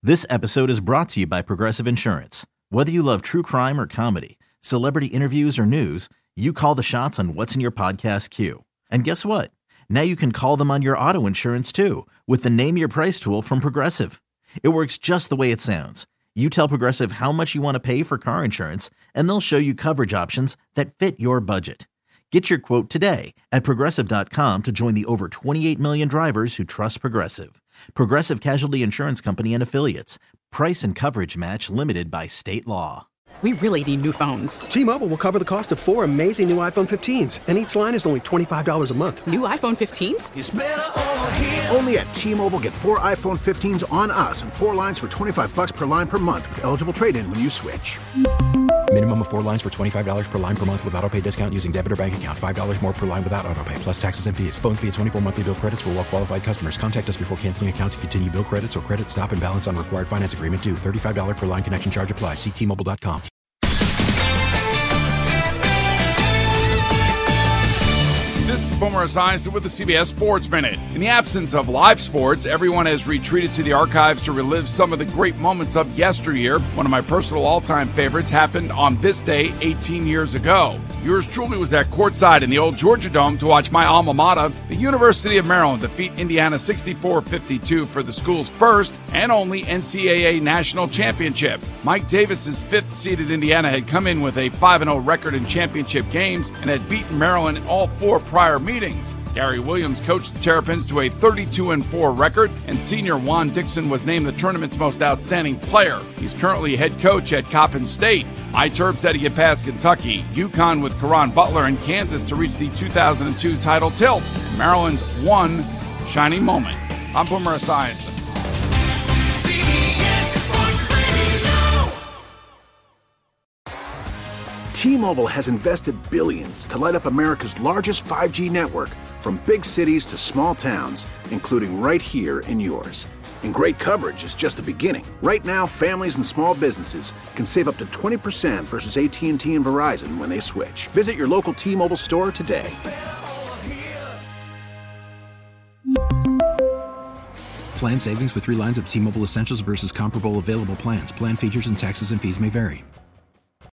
This episode is brought to you by Progressive Insurance. Whether you love true crime or comedy, celebrity interviews or news, you call the shots on what's in your podcast queue. And guess what? Now you can call them on your auto insurance too with the Name Your Price tool from Progressive. It works just the way it sounds. You tell Progressive how much you want to pay for car insurance, and they'll show you coverage options that fit your budget. Get your quote today at Progressive.com to join the over 28 million drivers who trust Progressive. Progressive Casualty Insurance Company and Affiliates. Price and coverage match limited by state law. We really need new phones. T-Mobile will cover the cost of 4 amazing new iPhone 15s, and each line is only $25 a month. New iPhone 15s? It's better over here. Only at T-Mobile, get 4 iPhone 15s on us and 4 lines for $25 per line per month with eligible trade-in when you switch. Minimum of 4 lines for $25 per line per month with autopay discount using debit or bank account. $5 more per line without autopay, plus taxes and fees. Phone fee at 24 monthly bill credits for well-qualified customers. Contact us before canceling account to continue bill credits or credit stop and balance on required finance agreement due. $35 per line connection charge applies. See T-Mobile.com. This is Boomer Esiason with the CBS Sports Minute. In the absence of live sports, everyone has retreated to the archives to relive some of the great moments of yesteryear. One of my personal all-time favorites happened on this day 18 years ago. Yours truly was at courtside in the old Georgia Dome to watch my alma mater, the University of Maryland, defeat Indiana 64-52 for the school's first and only NCAA national championship. Mike Davis's fifth-seeded Indiana had come in with a 5-0 record in championship games and had beaten Maryland in all 4 prior meetings. Gary Williams coached the Terrapins to a 32-4 record, and senior Juan Dixon was named the tournament's most outstanding player. He's currently head coach at Coppin State. ITERP set to get past Kentucky, UConn with Caron Butler, and Kansas to reach the 2002 title tilt. Maryland's one shining moment. I'm Boomer Esiason. T-Mobile has invested billions to light up America's largest 5G network, from big cities to small towns, including right here in yours. And great coverage is just the beginning. Right now, families and small businesses can save up to 20% versus AT&T and Verizon when they switch. Visit your local T-Mobile store today. Plan savings with 3 lines of T-Mobile Essentials versus comparable available plans. Plan features and taxes and fees may vary.